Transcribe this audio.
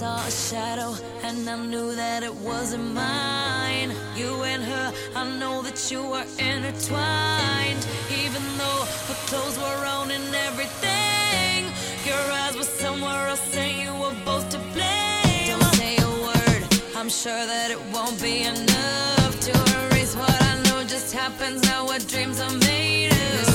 saw a shadow and I knew that it wasn't mine. You and her, I know that you were intertwined. Even though her clothes were on and everything, your eyes were somewhere else and you were both to blame. Don't say a word, I'm sure that it won't be enough to erase what I know just happens, how what dreams are made of.